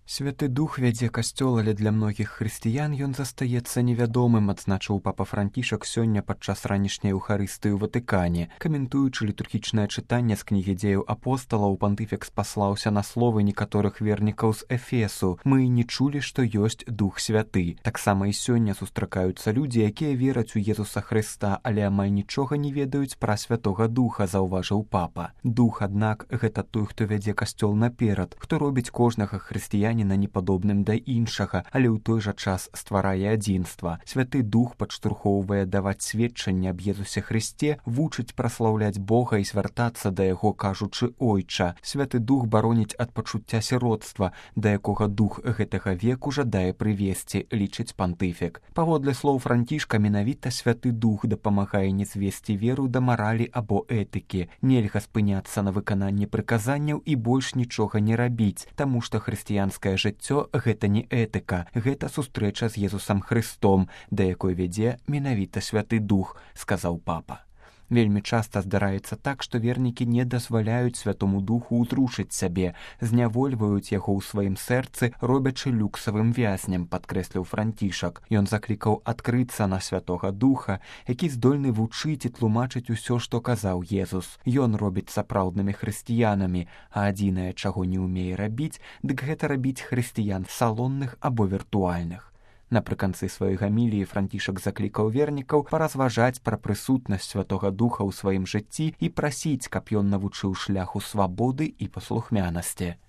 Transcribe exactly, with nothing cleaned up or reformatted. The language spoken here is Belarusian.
Святы Дух вядзе касцёл, але для многіх хрысціян ён застаецца невядомым, адзначыў папа Францішак сёння падчас ранішняй эўхарыстыі ў Ватыкане. Каментуючы літургічнае чытанне з кнігі дзеяў апосталаў, пантыфік спаслаўся на словы некаторых вернікаў з Эфесу: «Мы не чулі, што ёсць Дух Святы». Таксама і сёння сустракаюцца людзі, якія вераць у Езуса Хрыста, але амаль нічога не ведаюць пра Святога Духа, заўважыў папа. Дух, аднак, гэта той, хто вядзе касцёл наперад, хто робіць кожнага хрысціяніна непадобным да іншага, але ў той жа час стварае адзінства. Святы Дух падштурхоўвае даваць сведчанне аб Езусе Хрысце, вучыць праслаўляць Бога і звяртацца да яго, кажучы «Ойча». Святы Дух бароніць ад пачуцця сіроцтва, да якога дух гэтага веку жадае прывесці, лічыць пантыфік. Паводле слоў Францішка, менавіта Святы Дух дапамагае не звесці веру да маралі або этыкі. Нельга спыняцца на выкананні прыказанняў і больш нічога не рабіць, таму што хрысціянскае жыццё — гэта не этыка, гэта сустрэча з Езусам Хрыстом, да якой вядзе менавіта Святы Дух, сказаў папа. Вельмі часта здараецца так, што вернікі не дазваляюць Святому Духу ўзрушыць сябе, знявольваюць яго ў сваім сэрцы, робячы люксавым вязнем, падкрэсліў Францішак. Ён заклікаў адкрыцца на Святога Духа, які здольны вучыць і тлумачыць усё, што казаў Езус. Ён робіць сапраўднымі хрысціянамі, а адзінае, чаго не ўмее рабіць, дык гэта рабіць хрысціян салонных або віртуальных. Напрыканцы сваёй гаміліі Францішак заклікаў вернікаў паразважаць пра прысутнасць Святога Духа ў сваім жыцці і прасіць, каб ён навучыў шляху свабоды і паслухмянасці.